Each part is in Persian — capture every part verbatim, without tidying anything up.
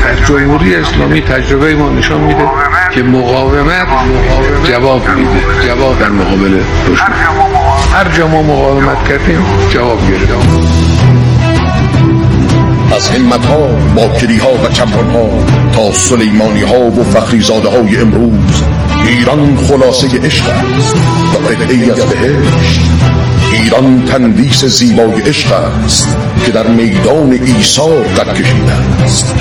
جمهوری اسلامی تجربه ما نشان میده که مقاومت جواب میده، جواب در مقابل دشمن. هر جا ما مقاومت کردیم جواب گرفتیم. از همت ها، باکری ها و کمران ها تا سلیمانی ها و فخری زاده های امروز، ایران خلاصه عشق است و قطعه‌ای از بهشت. ایران تندیس زیبای عشق است که در میدان ایثار قد کشیده است.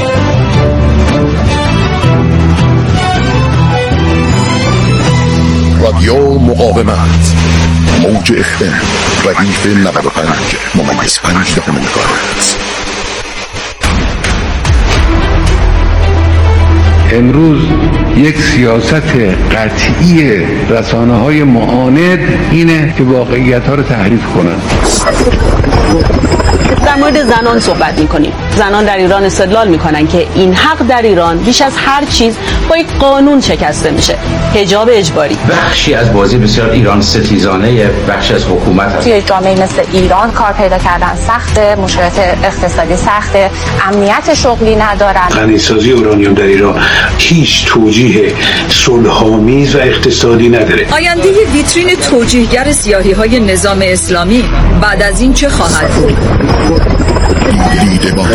رادیو مقاومت، موج اف ام ردیف نود و پنج ممیز پنج دهم مگاهرتز. امروز یک سیاست قطعی رسانه‌های معاند اینه که واقعیت ها رو تحریف کنن. در مورد زنان صحبت می‌کنیم. زنان در ایران استدلال می‌کنن که این حق در ایران بیش از هر چیز با یک قانون شکسته میشه، حجاب اجباری. بخشی از بازی بسیار ایران ستیزانه بخشی از حکومت هست. توی جامعه مثل ایران کار پیدا کردن سخته، مشکلات اقتصادی سخته، امنیت شغلی ندارن. غنیسازی اورانیوم در ایران هیچ توجیه صلح‌آمیز و اقتصادی نداره. آینده ویترین توجیهگر سیاهی‌های نظام اسلامی بعد از این چه خواهد بود؟ دیدبان.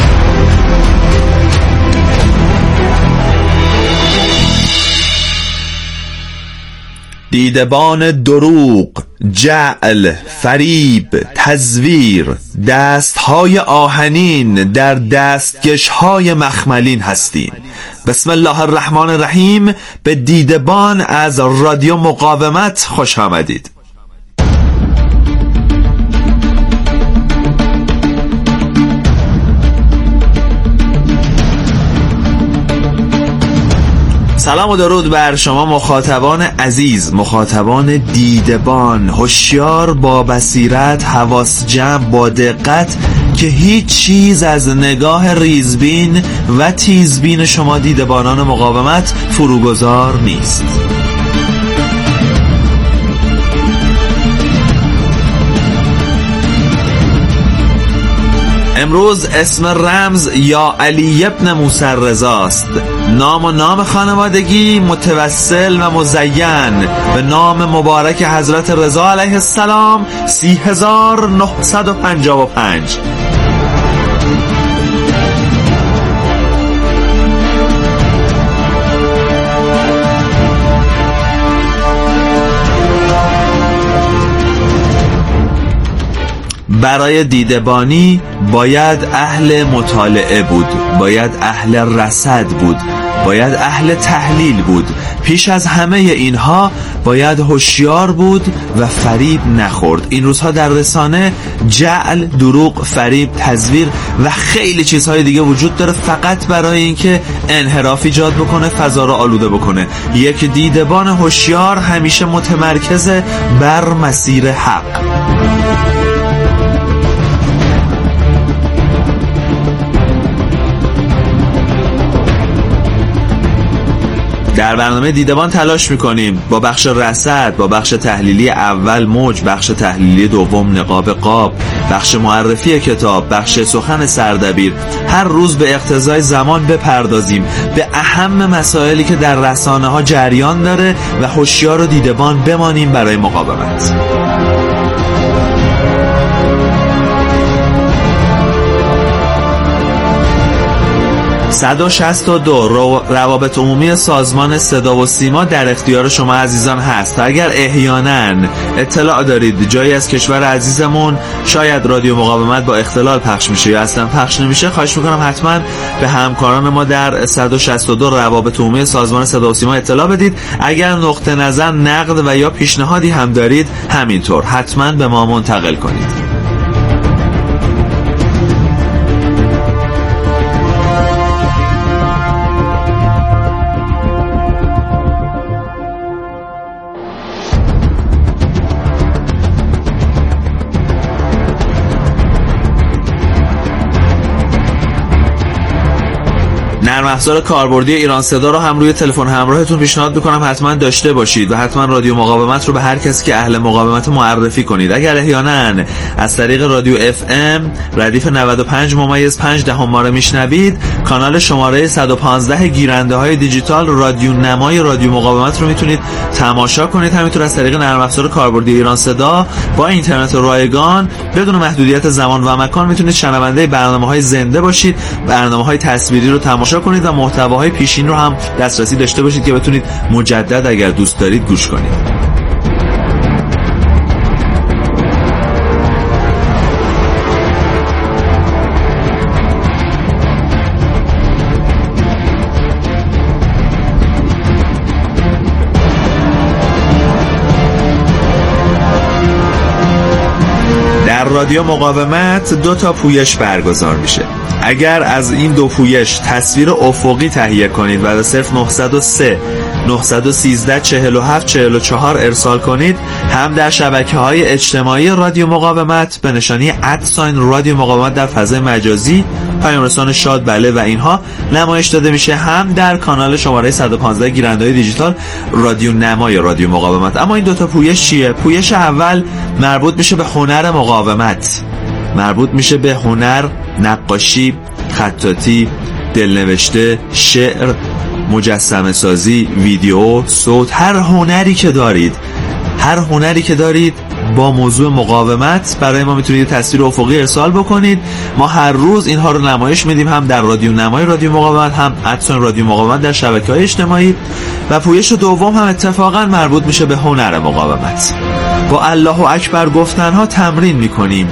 دیدبان دروغ، جعل، فریب، تزویر، دستهای آهنین در دستکشهای مخملین هستین. بسم الله الرحمن الرحیم. به دیدبان از رادیو مقاومت خوش آمدید. سلام و درود بر شما مخاطبان عزیز، مخاطبان دیدبان، هوشیار، با بصیرت، حواس جمع، با دقت، که هیچ چیز از نگاه ریزبین و تیزبین شما دیدبانان مقاومت فروگذار نیست. امروز اسم رمز یا علی ابن موسی رضاست. نام و نام خانوادگی متوسل و مزین به نام مبارک حضرت رضا علیه السلام سی هزار و نهصد و پنجاه و پنج. برای دیدبانی باید اهل مطالعه بود، باید اهل رصد بود، باید اهل تحلیل بود. پیش از همه اینها باید هوشیار بود و فریب نخورد. این روزها در رسانه جعل، دروغ، فریب، تزویر و خیلی چیزهای دیگه وجود داره، فقط برای اینکه انحراف ایجاد بکنه، فضا رو آلوده بکنه. یک دیدبان هوشیار همیشه متمرکز بر مسیر حق. در برنامه دیدبان تلاش میکنیم با بخش رصد، با بخش تحلیلی اول موج، بخش تحلیلی دوم نقاب قاب، بخش معرفی کتاب، بخش سخن سردبیر، هر روز به اقتضای زمان بپردازیم به اهم مسائلی که در رسانه ها جریان داره و هوشیار و دیدبان بمانیم برای مقاومت. صد و شصت و دو روابط عمومی سازمان صدا و سیما در اختیار شما عزیزان هست. اگر احیانا اطلاع دارید جایی از کشور عزیزمون شاید رادیو مقاومت با اختلال پخش میشه یا اصلا پخش نمیشه، خواهش میکنم حتما به همکاران ما در صد و شصت و دو روابط عمومی سازمان صدا و سیما اطلاع بدید. اگر نقطه نظر، نقد و یا پیشنهادی هم دارید همینطور حتما به ما منتقل کنید. نرم افزار کاربردی ایران صدا رو هم روی تلفن همراهتون پیشنهاد میکنم حتما داشته باشید و حتما رادیو مقاومت رو به هر کسی که اهل مقاومت معرفی کنید. اگر احیانا از طریق رادیو اف ام ردیف نود و پنج ممیز پنج دهم ما رو میشنوید، کانال شماره صد و پانزده گیرنده های دیجیتال رادیو نمای رادیو مقاومت رو میتونید تماشا کنید. همینطور از طریق نرم افزار کاربردی ایران صدا با اینترنت رایگان بدون محدودیت زمان و مکان میتونید شنونده برنامه‌های زنده باشید، برنامه‌های تصویری رو تماشا کنید و محتواهای پیشین رو هم دسترسی داشته باشید که بتونید مجدد اگر دوست دارید گوش کنید. در رادیو مقاومت دو تا پویش برگزار میشه. اگر از این دو پویش تصویر افقی تهیه کنید و به صرف نه صفر سه نه یک سه چهار هفت چهار چهار ارسال کنید، هم در شبکه‌های اجتماعی رادیو مقاومت به نشانی ادساین رادیو مقاومت در فضای مجازی، پیام رسان شاد بله و اینها نمایش داده میشه، هم در کانال شماره صد و پانزده گیرنده‌های دیجیتال رادیو نمای رادیو مقاومت. اما این دوتا پویش چیه؟ پویش اول مربوط میشه به هنر مقاومت، مربوط میشه به هنر نقاشی، خطاطی، دلنوشته، شعر، مجسمه سازی، ویدیو، صوت، هر هنری که دارید هر هنری که دارید با موضوع مقاومت برای ما میتونید تصویر افقی ارسال بکنید. ما هر روز اینها رو نمایش میدیم، هم در رادیو نمای رادیو مقاومت، هم ادساین رادیو مقاومت در شبکه‌های اجتماعی. و پویش دوم هم اتفاقا مربوط میشه به هنر مقاومت. با الله اکبر گفتنها تمرین میکنیم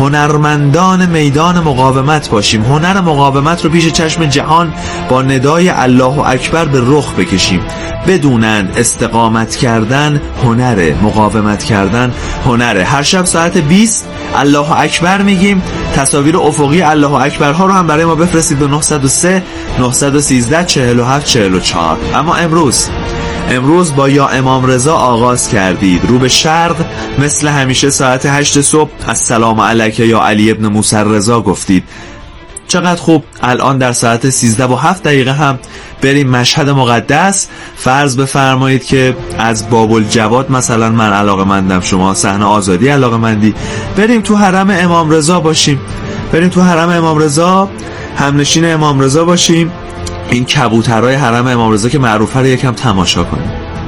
هنرمندان میدان مقاومت باشیم، هنر مقاومت رو پیش چشم جهان با ندای الله اکبر به رخ بکشیم. بدونن استقامت کردن هنره، مقاومت کردن هنره. هر شب ساعت بیست الله اکبر میگیم. تصاویر افقی الله اکبر ها رو هم برای ما بفرستید به نه صفر سه نه یک سه چهار هفت چهار چهار. اما امروز امروز با یا امام رضا آغاز کردید. رو به شرق مثل همیشه ساعت هشت صبح السلام علیک یا علی ابن موسی رضا گفتید. چقدر خوب. الان در ساعت سیزده و هفت دقیقه هم بریم مشهد مقدس. فرض بفرمایید که از باب الجواد مثلا من علاقه مندم، شما صحنه آزادی علاقه مندی، بریم تو حرم امام رضا باشیم، بریم تو حرم امام رضا، همنشین امام رضا باشیم، این کبوترهای حرم امام رضا که معروفه رو یکم تماشا کنیم.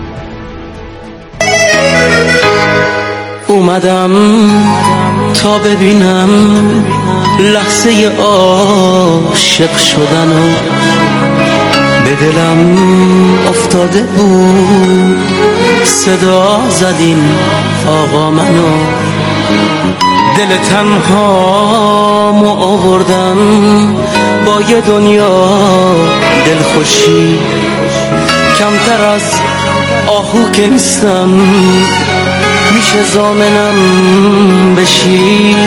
اومدم تا ببینم لحظه عاشق شدنو، به دلم افتاده بود صدا زدین آقا منو، دل تنهامو آوردم با یه دنیا دلخوشی، کمتر از آهو که نیستم میشه ضامنم بشی.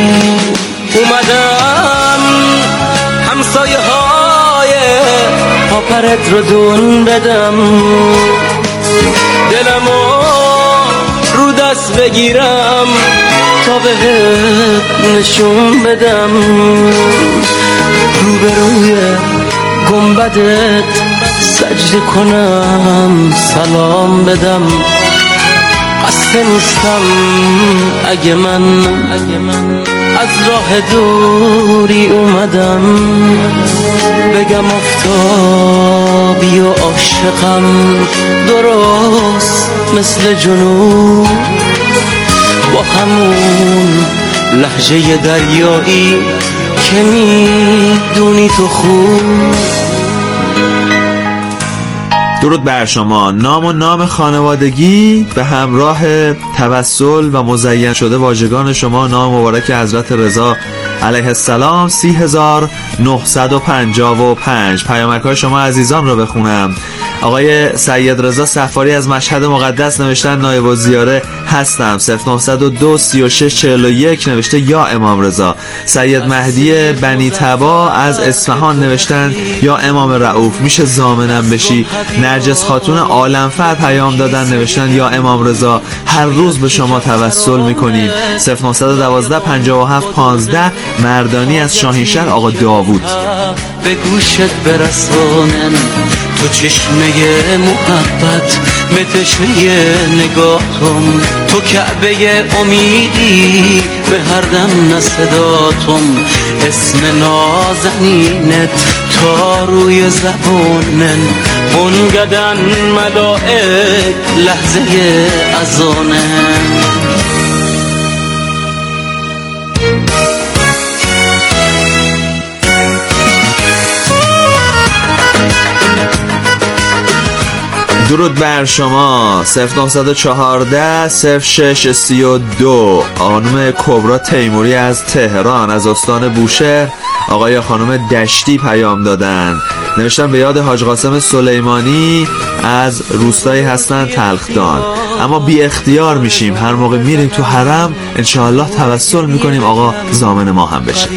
اومدم همسایه های پاپرت رو دون بدم، دلمو رو دست بگیرم تا بهت نشون بدم، روبروی گنبدت سجده کنم سلام بدم. قصد نیستم اگه من از راه دوری اومدم بگم آفتابی و عاشقم درست مثل جنوب، با همون لهجه دریایی که میدونی تو خوب. درود بر شما. نام و نام خانوادگی به همراه توسل و مزین شده واژگان شما، نام مبارک حضرت رضا علیه السلام سی هزار نهصد و پنجاه و پنج. پیامک‌های شما عزیزان رو بخونم. آقای سید رضا صفاری از مشهد مقدس نوشتن نایب الزیاره هستم. صفر نه صفر دو سی و شش چهل و یک نوشته یا امام رضا. سید مهدی بنی تبا از اصفهان نوشتن یا امام رؤوف میشه ضامنم بشی. نرجس خاتون عالمفر پیام دادن نوشتن یا امام رضا هر روز به شما توسل میکنیم. صفر نه یک دو پنجاه و هفت پانزده مردانی از شاهینشهر آقا داوود. به گوشت برسانن. تو چشمه محبت متشنه نگاهتم، تو کعبه امیدی به هر دم نصداتم. اسم نازنینت تا روی زبانن، بنگدن ملائک لحظه ازانن. درود بر شما. صفر نه چهارده صفر شش سی و دو خانم کبرا تیموری از تهران از استان بوشهر، آقای خانم دشتی پیام دادن، نوشتن به یاد حاج قاسم سلیمانی از روستایی هستن تلخدان، اما بی اختیار میشیم هر موقع میریم تو حرم انشاءالله توسل میکنیم آقا ضامن ما هم بشه.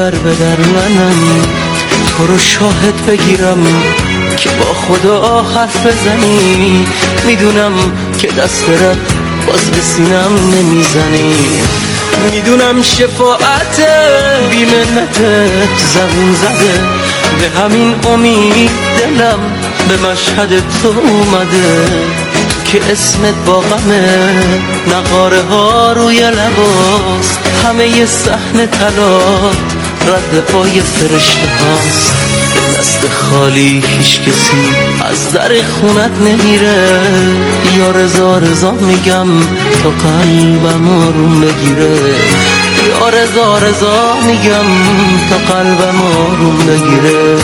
تو رو شاهد بگیرم که با خدا حرف بزنی، میدونم که دست رد باز به سینم نمیزنی، میدونم شفاعت بیمنتت زبون زده، به همین امید دلم به مشهد تو اومده، که اسمت با غمه نقاره ها روی لباس، همه ی صحن طلات رد پای فرشته هاست. دست خالی هیچ کسی از در خونت نمیره، یا رضا رضا میگم تا قلبم آروم بگیره، یا رضا رضا میگم تا قلبم آروم بگیره.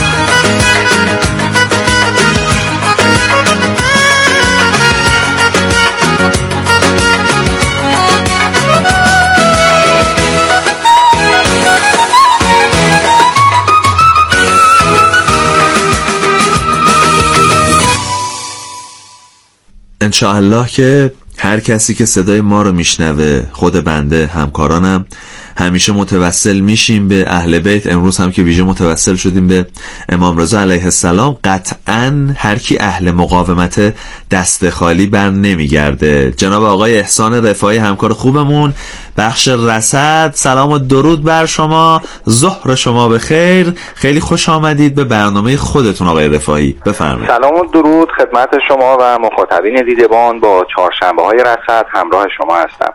انشاءالله که هر کسی که صدای ما رو میشنوه، خود بنده، همکارانم، همیشه متوسل میشیم به اهل بیت. امروز هم که ویژه متوسل شدیم به امام رضا علیه السلام. قطعاً هر کی اهل مقاومت دست خالی بر نمیگرده. جناب آقای احسان رفاعی همکار خوبمون بخش رصد، سلام و درود بر شما، ظهر شما بخیر، خیلی خوش آمدید به برنامه خودتون آقای رفاعی، بفرمایید. سلام و درود خدمت شما و مخاطبین دیدبان، با چهارشنبه های رصد همراه شما هستم.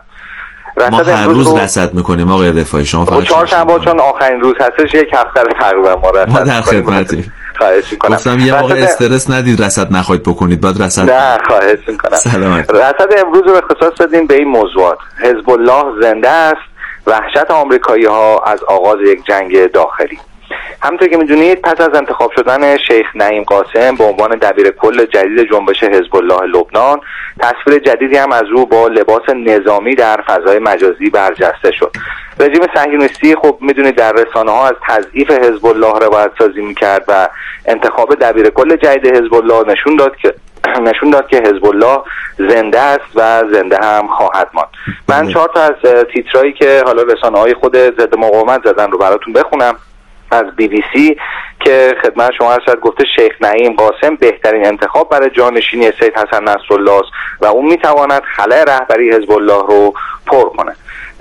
ما هر روز رصد میکنیم آقای رفاعی، شما فقط چهارشنبه چون آخرین روز هستش یک هفته تقریبا ما رصد ما در خدمتیم. خواهش میکنم. گفتم یه موقع استرس ندید رصد نخواهید بکنید، بعد رصد. نه خواهش میکنم. سلامت. رصد امروز رو اختصاص دادیم به این موضوعات. حزب الله زنده است، وحشت آمریکایی ها از آغاز یک جنگ داخلی. همونطور که میدونید پس از انتخاب شدن شیخ نعیم قاسم به عنوان دبیر کل جدید جنبش حزب الله لبنان، تصویر جدیدی هم از او با لباس نظامی در فضای مجازی برجسته شد. رژیم صهیونیستی خب میدونید در رسانه ها از تضعیف حزب الله روایت سازی میکرد و انتخاب دبیر کل جدید حزب الله نشون داد که نشون داد که حزب الله زنده است و زنده هم خواهد ماند. من چهار تا از تیترایی که حالا رسانه های خود ضد مقاومت زدن رو براتون بخونم. از بی بی سی که خدمت شما هست گفته شیخ نعیم قاسم بهترین انتخاب برای جانشینی سید حسن نصرالله است و اون میتواند خلأ رهبری حزب الله رو پر کنه.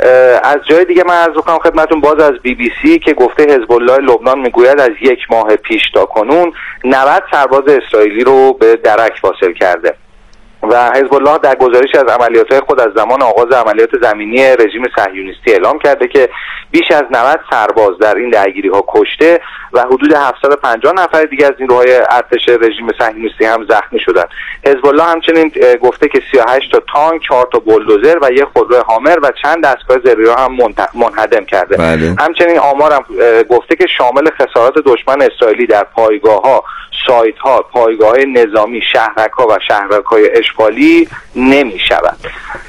از جای دیگه من عرض کنم خدمتتون باز از بی بی سی که گفته حزب الله لبنان میگوید از یک ماه پیش تا کنون نود سرباز اسرائیلی رو به درک واصل کرده و حزب الله در گزارش از عملیات‌های خود از زمان آغاز عملیات زمینی رژیم صهیونیستی اعلام کرده که بیش از نود سرباز در این درگیری‌ها کشته و حدود هفتصد و پنجاه نفر دیگه از نیروهای ارتش رژیم صهیونیستی هم زخمی شدند. حزب الله همچنین گفته که سی و هشت تا تانک، چهار تا بولدوزر و یک خودرو هامر و چند دستگاه زیرراه هم منهدم کرده. بله. همچنین آمارم گفته که شامل خسارات دشمن اسرائیلی در پایگاه‌ها، سایت‌ها، پایگاه‌های نظامی، شهرک‌ها و شهرک‌های اشغالی نمی‌شود.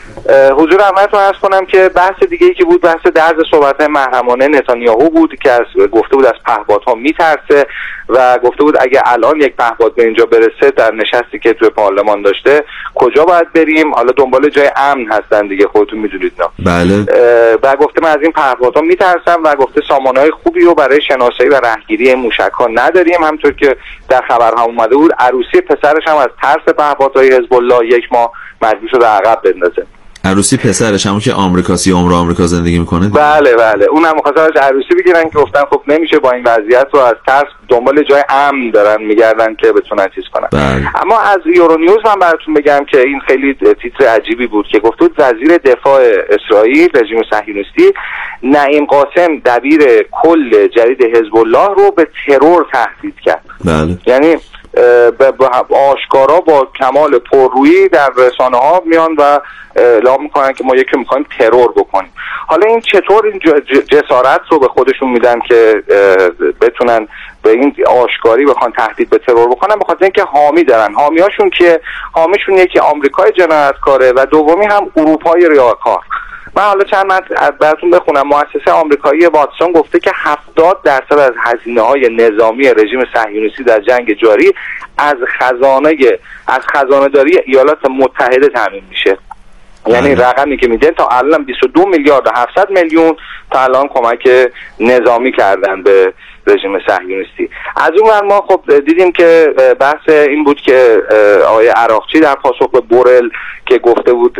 حضور همتون عرض کنم که بحث دیگه‌ای که بود بحث درز صحبت محرمانه نتانیاهو بود که از گفته بود از پهپادها میترسه و گفته بود اگه الان یک پهپاد به اینجا برسه در نشستی که توی پارلمان داشته کجا باید بریم، حالا دنبال جای امن هستن دیگه، خودتون میدونید نه. بله. و گفته من از این پهپادها میترسم و گفته سامانه‌های خوبی رو برای شناسایی و رهگیری موشک‌ها نداریم. همونطور که در خبرها اومده بود عروسی پسرش هم از ترس پهپادهای حزب الله یک ماه مجبور شده عقب بندازه. عروسی پسرش همون که آمریکاسی عمر آمریکا زندگی میکنه. بله بله اونم می‌خواستن از عروسی بگیرن که گفتن خب نمیشه با این وضعیت و از ترس دنبال جای امن دارن میگردن که بتونن چیز کنن. بله. اما از یورونیوز من براتون بگم که این خیلی تیتر عجیبی بود که گفت بود وزیر دفاع اسرائیل رژیم صهیونیستی نعیم قاسم دبیر کل جدید حزب الله رو به ترور تهدید کرد. بله. یعنی به آشکارا با کمال پررویی در رسانه ها میان و اعلام میکنن که ما یکی میخوایم ترور بکنیم. حالا این چطور این جسارت رو به خودشون میدن که بتونن به این آشکاری بخوان تهدید به ترور بکنن؟ بخاطر اینکه حامی دارن. حامیاشون که حامیشون یکی آمریکای جنایتکاره و دومی هم اروپای ریاکار. من حالا چند متن براتون بخونم. مؤسسه آمریکایی واتسون گفته که هفتاد درصد از هزینه‌های نظامی رژیم صهیونیستی در جنگ جاری از خزانه از خزانه داری ایالات متحده تامین میشه. یعنی رقمی که میدن تا الان بیست و دو میلیارد و هفتصد میلیون تا الان کمک نظامی کردن به رژیم صهیونیستی. از اون ور ما خب دیدیم که بحث این بود که آقای عراقچی در پاسخ به بورل که گفته بود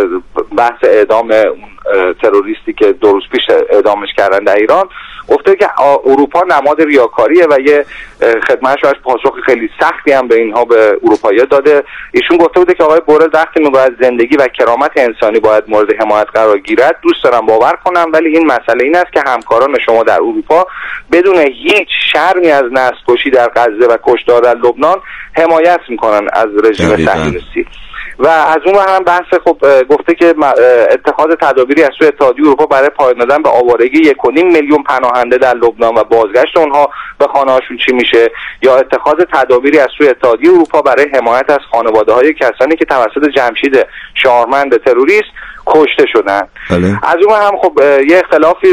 بحث اعدام تروریستی که دو روز پیش اعدامش کردن در ایران، گفته که اروپا نماد ریاکاریه و یه خدمتش از پاسخ خیلی سختی هم به اینها به اروپایی‌ها داده. ایشون گفته بوده که آقای بورل وقتی میگه زندگی و کرامت انسانی باید مورد حمایت قرار گیرد، دوست دارم باور کنم، ولی این مسئله این است که همکاران شما در اروپا بدون هیچ شرمی از نسل‌کشی در غزه و کشتار در لبنان حمایت میکنن از رژیم صهیونیستی. و از اون هم بحث خب گفته که اتخاذ تدابیری از سوی اتحادیه اروپا برای پایان دادن به آوارگی یک و نیم میلیون پناهنده در لبنان و بازگشت اونها به خانه‌هاشون چی میشه، یا اتخاذ تدابیری از سوی اتحادیه اروپا برای حمایت از خانواده‌های کسانی که توسط جمشید شاهرمند تروریست کشته شدن. بله. از اون هم خب یه اختلافی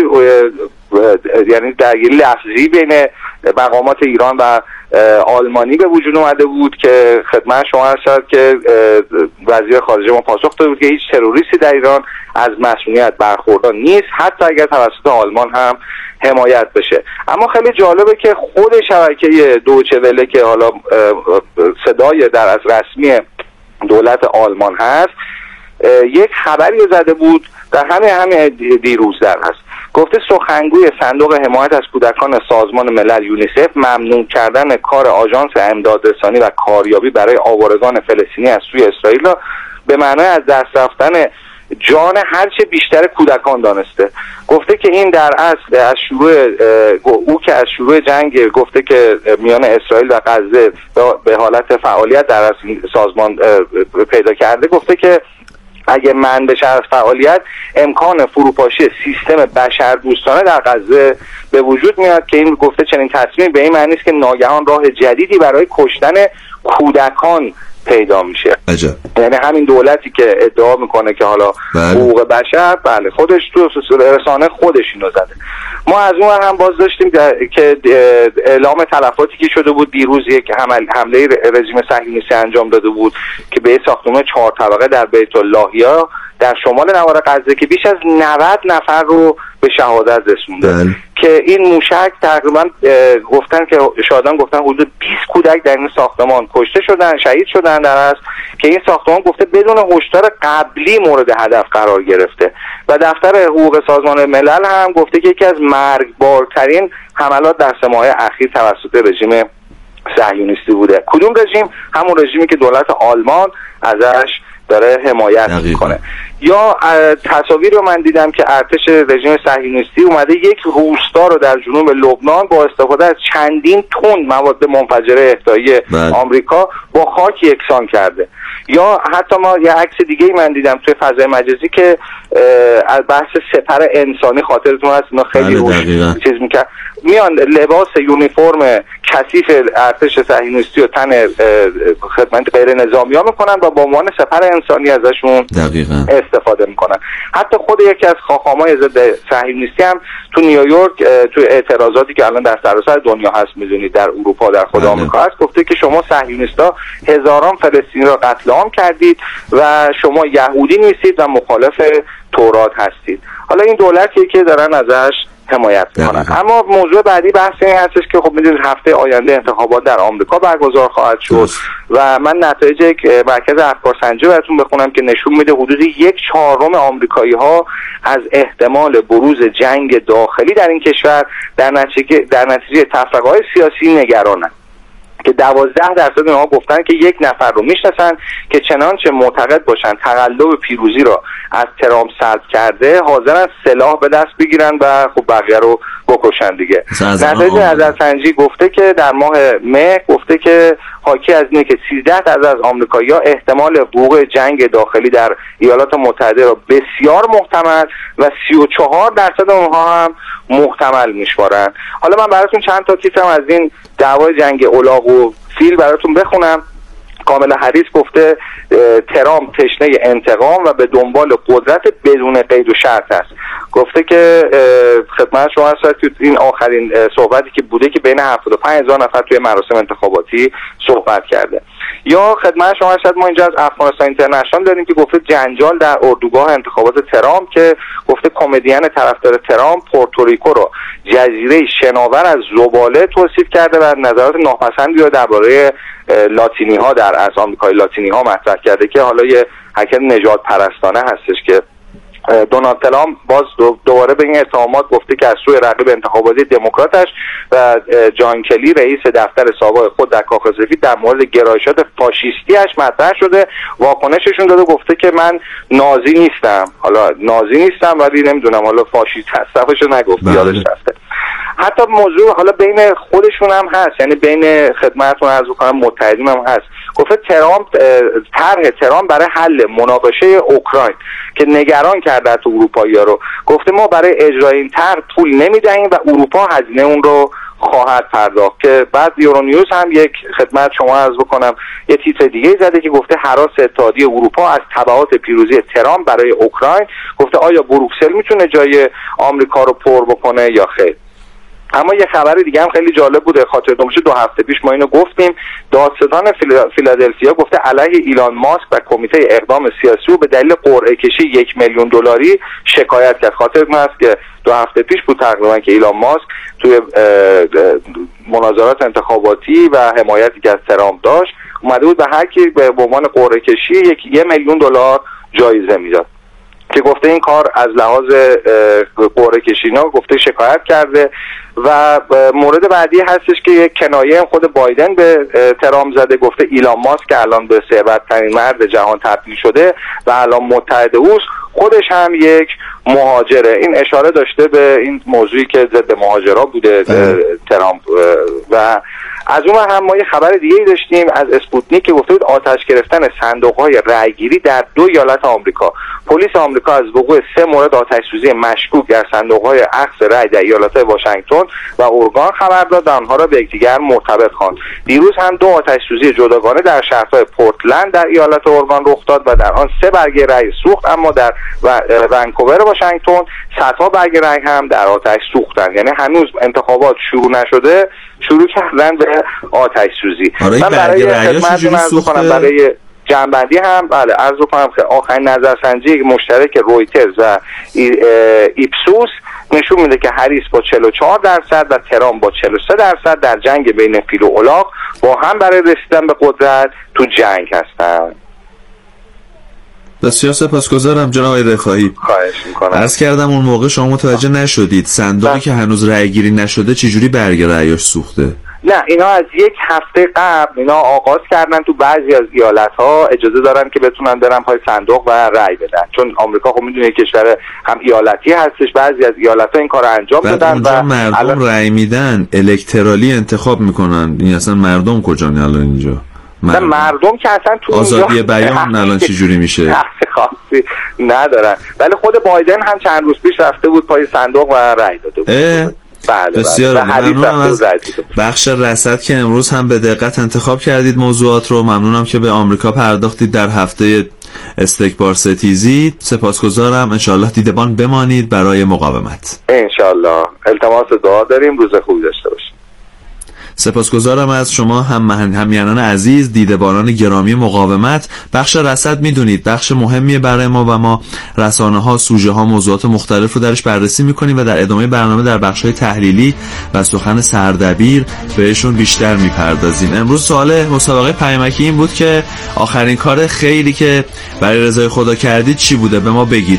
یعنی درگیری لفظی بین مقامات ایران و آلمانی به وجود اومده بود که خدمت شما هست که وزیر خارجه ما پاسخ داده بود که هیچ تروریستی در ایران از مسئولیت برخوردار نیست، حتی اگر توسط آلمان هم حمایت بشه. اما خیلی جالبه که خود شبکه دویچه وله که حالا صدای در از رسمی دولت آلمان هست یک خبری زده بود در همین همین دیروز در هست، گفته سخنگوی صندوق حمایت از کودکان سازمان ملل یونیسف ممنوع کردن کار آژانس امدادرسانی و کاریابی برای آوارگان فلسطینی از سوی اسرائیل را به معنای از دست رفتن جان هرچه بیشتر کودکان دانسته. گفته که این در اصل از شروع او که از شروع جنگ گفته که میان اسرائیل و غزه به حالت فعالیت در اصل سازمان پیدا کرده، گفته که اگه من بشه از فعالیت امکان فروپاشی سیستم بشردوستانه در غزه به وجود میاد که این گفته چنین تصمیمی به این معنی است که ناگهان راه جدیدی برای کشتن کودکان پیدا میشه. عجب. یعنی همین دولتی که ادعا میکنه که حالا حقوق بشر، بله خودش تو رسانه خودش اینو زده. ما از اون هم باز داشتیم که اعلام تلفاتی که شده بود دیروز، یک حمله رژیم صهیونیستی انجام داده بود که به ساختمان چهار طبقه در بیت اللهیا در شمال نوار غزه که بیش از نود نفر رو به شهادت رسونده. که این موشک تقریبا گفتن که شاهدان گفتن حدود بیست کودک در این ساختمان کشته شدن، شهید شدن در است که این ساختمان گفته بدون هشدار قبلی مورد هدف قرار گرفته. و دفتر حقوق سازمان ملل هم گفته که یکی از مرگبارترین حملات در سه ماه اخیر توسط رژیم صهیونیستی بوده. کدوم رژیم؟ همون رژیمی که دولت آلمان ازش داره حمایت میکنه. یا تصاویر رو من دیدم که ارتش رژیم صهیونیستی اومده یک روستا رو در جنوب لبنان با استفاده از چندین تن مواد منفجره اهدایی آمریکا با خاک یکسان کرده. یا حتی ما یه عکس دیگه من دیدم توی فضای مجازی که از بحث سپر انسانی، خاطرتون هست اینا خیلی روش چیز میکرد، میان لباس یونیفرم کثیف ارتش صهیونیستی و تن خدمت غیر نظامی ها میکنن و با عنوان سپر انسانی ازشون دقیقاً استفاده میکنن. حتی خود یکی از خاخامای ضد صهیونیستی هم تو نیویورک تو اعتراضاتی که الان در سراسر دنیا هست میدونید در اروپا در خود آمریکا هست، گفته که شما صهیونیستا هزاران فلسطینی را قتل عام کردید و شما یهودی نیستید و مخالف تورات هستید. حالا این دولتی که دارن ازش حمایت میکنن. اما موضوع بعدی بحث این هستش که خب میدونید هفته آینده انتخابات در آمریکا برگزار خواهد شد و من نتایج یک مرکز افکارسنجی براتون بخونم که نشون میده حدود یک چهارم آمریکایی ها از احتمال بروز جنگ داخلی در این کشور در نتیجه در نتیجه تفرقه‌های سیاسی نگرانند، که دوازده درصد اونها گفتن که یک نفر رو میشناسن که چنانچه معتقد باشن تقلب پیروزی را از ترامپ سلب کرده حاضرن سلاح به دست بگیرن و خب بقیه رو بکشن دیگه. نتایج نظرسنجی گفته که در ماه مه گفته که حاکی از اینه که سیزده درصد از آمریکایی‌ها احتمال وقوع جنگ داخلی در ایالات متحده را بسیار محتمل و سی و چهار درصد اونها هم محتمل میشمارن. حالا من براتون چند تا کیسم از این دعوای جنگ الاغ و فیل براتون بخونم. کاملا هریس گفته ترامپ تشنه انتقام و به دنبال قدرت بدون قید و شرط است. گفته که خدمت شما هست که این آخرین صحبتی که بوده که بین هفتاد و پنج هزار نفر توی مراسم انتخاباتی صحبت کرده. یا خدمت شما هست ما اینجا از افغانستان اینترنشنال داریم که گفته جنجال در اردوگاه انتخابات ترامپ، که گفته کمدین طرفدار ترامپ پورتوریکو رو جزیره شناور از زباله توصیف کرده و نظرات ناپسندی رو درباره لاتینی ها در از آمریکای لاتینی ها مطرح کرده که حالا یه حرکت نژاد پرستانه هستش که دونالد ترامپ باز دوباره به این اتهامات گفته که از سوی رقیب انتخاباتی دموکراتش و جان کلی رئیس دفتر سابق خود در کاخ سفید در مورد گرایشات فاشیستیش مطرح شده. واکنششون داده گفته که من نازی نیستم، حالا نازی نیستم ولی نمیدونم حالا فاشیست هستمشو نگفت، یادش رفته. حتی موضوع حالا بین خودشون هم هست، یعنی بین خدمتتون عرض می‌کنم متحدین هم هست. گفته ترامپ طرح ترامپ برای حل مناقشه اوکراین که نگران کرده تو اروپایی‌ها رو، گفته ما برای اجرای این طرح پول نمیدهیم و اروپا هزینه اون رو خواهد پرداخت. که بعد یورونیوز هم یک خدمت شما عرض بکنم یه تیتر دیگه زده که گفته هراس اتحادیه اروپا از تبعات پیروزی ترامپ برای اوکراین. گفته آیا بروکسل میتونه جای آمریکا رو پر بکنه یا خیر. اما یه خبر دیگه هم خیلی جالب بوده، خاطرتون باشه دو هفته پیش ما اینو گفتیم، دادستان فیلادلفیا گفته علیه ایلان ماسک و کمیته اقدام سیاسی او به دلیل قرعه کشی یک میلیون دلاری شکایت کرد. خاطرتون هست که دو هفته پیش بود تقریبا که ایلان ماسک توی مناظرات انتخاباتی و حمایتی که از ترامپ داشت اومده بود به هر کی به عنوان قرعه کشی یک یک میلیون دلار جایزه میداد، که گفته این کار از لحاظ قرعه کشینا گفته شکایت کرده. و مورد بعدی هستش که یک کنایه هم خود بایدن به ترامپ زده، گفته ایلان ماسک که الان به ثروت‌ترین مرد جهان تبدیل شده و الان متحد اوست، خودش هم یک مهاجره. این اشاره داشته به این موضوعی که ضد مهاجرا بوده ترامپ. و از اون هم ما یه خبر دیگه داشتیم از اسپوتنیک که گفته بود آتش گرفتن صندوق‌های رأیگیری در دو ایالت آمریکا. پلیس آمریکا از وقوع سه مورد آتش سوزی مشکوک در صندوق‌های اخذ رأی در ایالت‌های واشنگتن و اورگان خبر داد و آنها را به یکدیگر مرتبط خواند. دیروز هم دو آتش سوزی جداگانه در شهرهای پورتلند در ایالت اورگان رخ داد و در آن سه برگه رأی سوخت، اما در ونکوور واشنگتن صدها برگه رأی هم در آتش سوختند. یعنی هنوز انتخابات شروع نشده شروع کردن به آتش سوزی. من برای خدمتتون عرض کنم برای جنبندی هم بله عرض کنم که آخرین نظرسنجی مشترک رویترز و ایپسوس نشون میده که هریس با چهل و چهار درصد و ترامپ با چهل و سه درصد در جنگ بین فیل و الاغ با هم برای رسیدن به قدرت تو جنگ هستن. بسیار سپاسگزارم جناب آقای رفاعی. خواهش میکنم. عرض کردم اون موقع شما متوجه نشدید صندوقی که هنوز رأی گیری نشده چجوری برگ رأیاش سوخته؟ نه اینا از یک هفته قبل اینا آغاز کردن تو بعضی از ایالت‌ها اجازه دارن که بتونن برن پای صندوق و رأی بدن، چون آمریکا خب میدونه کشور هم ایالتی هستش، بعضی از ایالت‌ها این کارو انجام دادن و مردم الان... رأی میدن الکترالی انتخاب میکنن. این اصلا مردم کجا الان اینجا؟ مردم, مردم که اصلا تو آزادی بیان الان چه جوری میشه؟ خاصی ندارن. ولی خود بایدن هم چند روز پیش رفته بود پای صندوق و رأی داده بود. بله بسیار ممنونم از بخش رصد که امروز هم به دقت انتخاب کردید موضوعات رو. ممنونم که به آمریکا پرداختید در هفته استکبار ستیزی. سپاسگزارم. انشالله دیدبان بمانید برای مقاومت. انشالله. التماس دعا داریم. روز خوبی داشته باشید. سپاسگزارم از شما هم همینان عزیز، دیدبانان گرامی مقاومت. بخش رصد میدونید بخش مهمیه برای ما و ما رسانه ها، سوژه ها، موضوعات مختلف رو درش بررسی میکنیم و در ادامه برنامه در بخش های تحلیلی و سخن سردبیر بهشون بیشتر میپردازیم. امروز سوال مسابقه پیامکی این بود که آخرین کار خیری که برای رضای خدا کردید چی بوده؟ به ما بگید.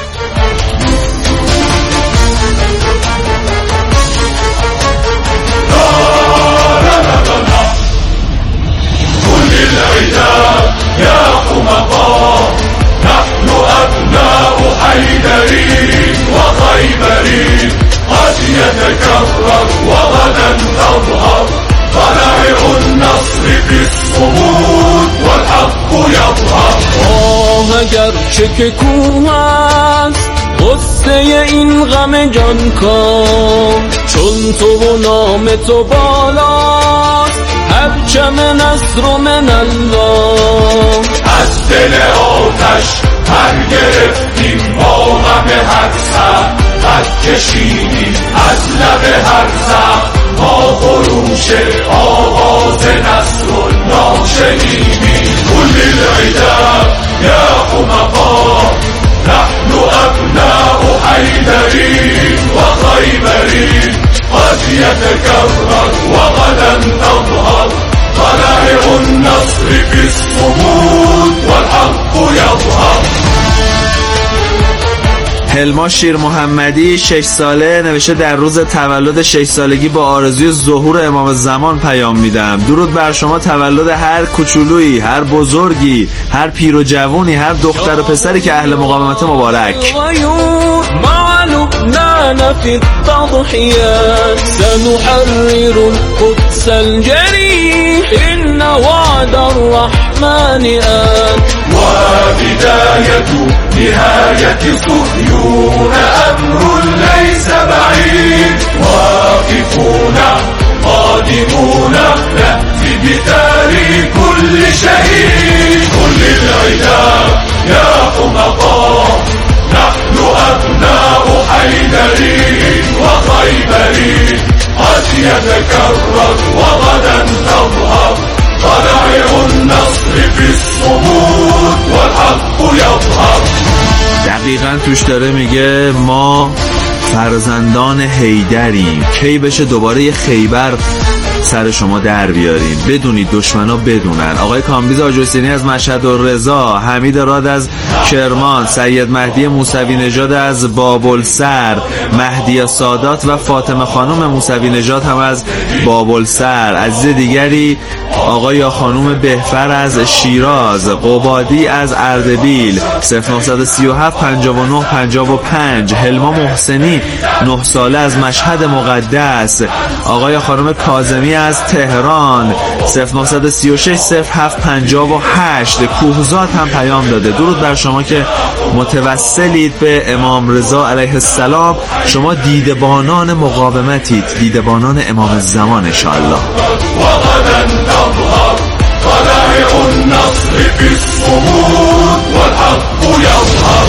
يتكرر وغدا تظهر طلائع النصر في الصمود والحق يظهر. آه اگر چه که کوه است غصه این غم جان کن، چون تو و نام تو بالاست پرچم نصر و من الله. از دل آتش پر گرفتیم با غم هر سر قد کشیدیم، از لب هر زخم ما خروش آواز نصر الله شنیدیم. کل العدا یا حمقا نحن ابناء حیدری و خیبری قد يتكرر وغدا تظهر طلائع النصر في الصمود والحق يظهر. هلما شیر محمدی شش ساله نوشته در روز تولد شش سالگی با آرزوی ظهور امام زمان پیام میدم. درود بر شما، تولد هر کوچولویی، هر بزرگی، هر پیر و جوونی، هر دختر و پسری که اهل مقاومت مبارک. معلومنا في التضحيات سنحرر القدس الجريح إن وعد الرحمن آت. وبداية نهاية صهيون أمر ليس بعيد، واقفون قادمون نأتي بتاريخ كل شهيد. كل العدا يا حمقا نحن أبناء حيدري وخيبري قد يتكرر وغدا تظهر طلائع النصر في الصمود والحق يظهر. دقیقاً توش داره میگه ما فرزندان حیدریم، کی بشه دوباره یه خیبر سر شما در بیاریم، بدونید دشمنا بدونن. آقای کامبیز آجرسینی از مشهد الرضا، حمید راد از کرمان، سید مهدی موسوی نژاد از بابلسر، مهدی سادات و فاطمه خانم موسوی نژاد هم از بابلسر. عزیز دیگری آقای یا خانم بهفر از شیراز، قبادی از اردبیل، صفر نه سه هفت پنجاه و نه پنجاه و پنج. هلما محسنی نه ساله از مشهد مقدس، آقای خانم کاظمی از تهران، صفر نه سه شش صفر هفت پنجاه و هشت. کوهزاد هم پیام داده. درود بر شما که متوسلید به امام رضا علیه السلام. شما دیدبانان مقاومتید، دیدبانان امام زمان انشاءالله. طلائع النصر في الصمود والحق يظهر.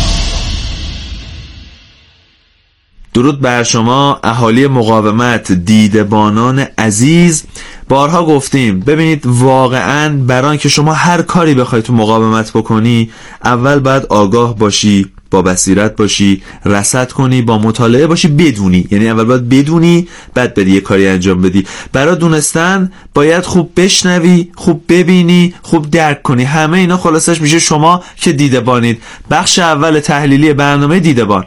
درود بر شما اهالی مقاومت، دیدبانان عزیز. بارها گفتیم ببینید واقعا برای که شما هر کاری بخوای تو مقاومت بکنی، اول باید آگاه باشی، با بصیرت باشی، رصد کنی، با مطالعه باشی، بدونی. یعنی اول باید بدونی، بعد بری یه کاری انجام بدی. برای دونستن باید خوب بشنوی، خوب ببینی، خوب درک کنی. همه اینا خلاصش میشه شما که دیدبانید. بخش اول تحلیلی برنامه دیدبان.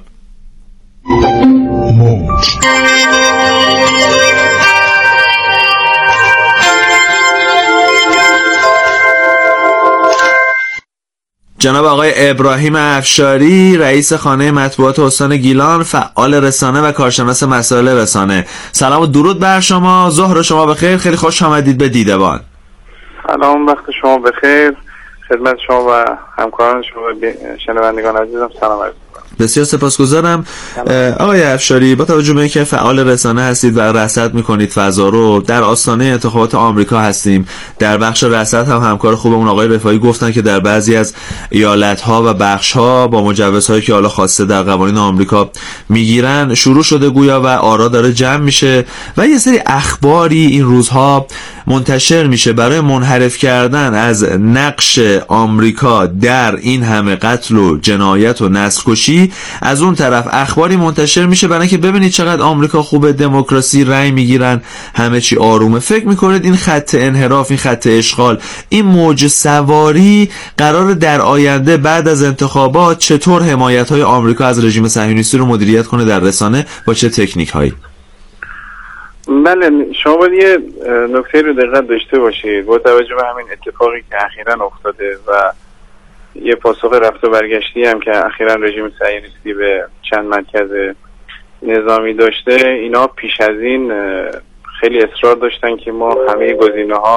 جناب آقای ابراهیم افشاری، رئیس خانه مطبوعات استان گیلان، فعال رسانه و کارشناس مسائل رسانه. سلام و درود بر شما، ظهر شما بخیر، خیلی خوش آمدید به دیدبان. سلام، وقت شما بخیر، خدمت شما و همکاران شما و شنوندگان عزیزم سلام عرض می‌کنم. بسیار سپاسگزارم آقای افشاری. با توجه به اینکه فعال رسانه هستید و رصد میکنید فضا رو، در آستانه انتخابات آمریکا هستیم. در بخش رصد هم همکار خوبمون آقای رفاعی گفتن که در بعضی از ایالت‌ها و بخش‌ها با مجوزهایی که حالا خواسته در قوانین آمریکا میگیرن شروع شده گویا و آرا داره جمع میشه و یه سری اخباری این روزها منتشر میشه برای منحرف کردن از نقش آمریکا در این همه قتل و جنایت و نسل‌کشی. از اون طرف اخباری منتشر میشه برای اینکه ببینید چقدر آمریکا خوبه، دموکراسی، رأی میگیرن، همه چی آرومه. فکر میکنید این خط انحراف، این خط اشغال، این موج سواری قرار در آینده بعد از انتخابات چطور حمایت‌های آمریکا از رژیم صهیونیستی رو مدیریت کنه در رسانه، با چه تکنیک‌هایی؟ بله، شما باید یه نکته رو دقت داشته باشید با توجه به همین اتفاقی که اخیراً افتاده و یه پاسخ رفت و برگشتی هم که اخیراً رژیم صهیونیستی به چند مرکز نظامی داشته. اینا پیش از این خیلی اصرار داشتن که ما همه گزینه‌ها